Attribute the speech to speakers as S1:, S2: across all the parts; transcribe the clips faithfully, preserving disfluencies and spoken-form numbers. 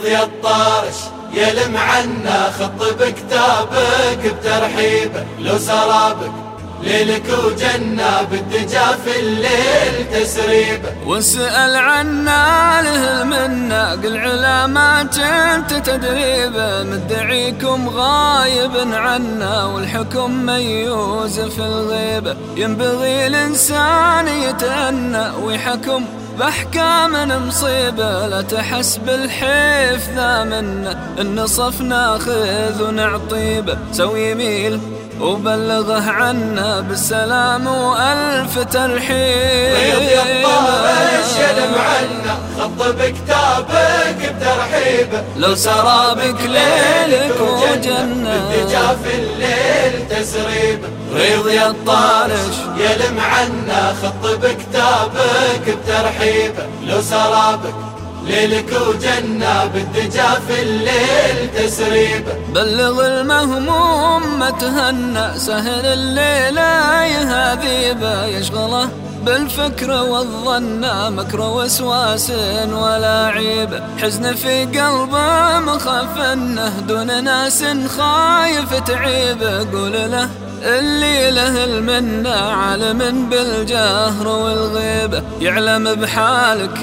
S1: يا الطارش يلم عنا خط بكتابك بترحيبه لو سرابك ليلك وجنة بالدجا في الليل تسريبه.
S2: واسأل عنا له المنة قل علامات انت تدريبه مدعيكم غايب عنا والحكم ميوز في الغيبة. ينبغي الإنسان يتأنى ويحكم بأحكام مصيبة لا تحس بالحيف ذا منا النصف ناخذ ونعطيبه. سوي يميل وبلغه عنا بالسلام وألف ترحيب.
S1: ريض يا الطارش يلم عنا خط بكتابك بترحيبه
S2: لو سرابك ليلك وجنة
S1: بالدجا في الليل تسريبه.
S2: ريض يا الطارش
S1: يلم عنا خط بكتابك بترحيبه لو سرابك ليلك وجنة بالدجا في الليل تسريبه.
S2: بلغ المهموم ما تهنى سهل الليلة يهذيبه يشغله بالفكر والظن مكر وسواس ولا عيبه. حزن في قلبه مخاف انه دون ناس خايف تعيبه. قول له اللي له المنة عالم بالجهر والغيبة يعلم بحالك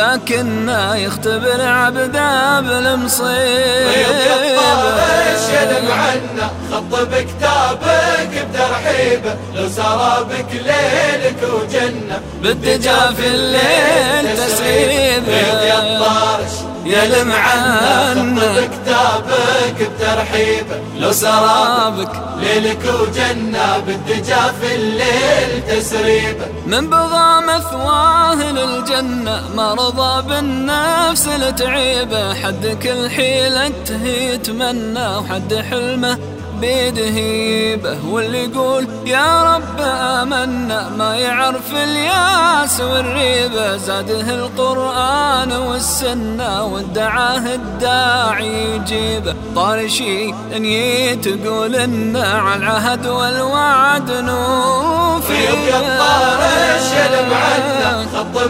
S2: ولكنه يختبر عبده بالمصيبة.
S1: ريض يا الطارش يلم عنا خط بكتابك بترحيبه لو سرابك ليلك وجنة
S2: بالدجا في الليل تسريبه.
S1: ريض يا الطارش يلم عنا خط بكتابك بترحيبه لو سرابك ليلك وجنة بالدجا في الليل تسريبه.
S2: من بغى مثواه للجنة ما رضى بالنفس لتعيبه. حد كل حيلته يتمنى وحد حلمه بيده هيبه. واللي يقول يا رب آمنا ما يعرف الياس والريبة. زاده القرآن والسنة وادعاه الداعي يجيبه. طارشي ان يتقول إنه على العهد والوعد نوفي.
S1: ريض يا الطارش يلم عنا خط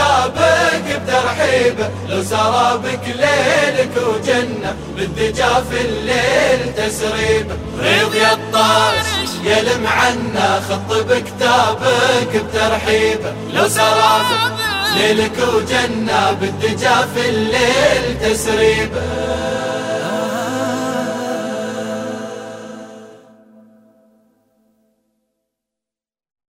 S1: بكتابك بترحيبه لو سرابك ليلك وجنة بالدجا في الليل تسريبه. ريض يا الطارش يلم عنا خط بكتابك بترحيبه لو سرابك ليلك وجنة بالدجا في الليل تسريبه.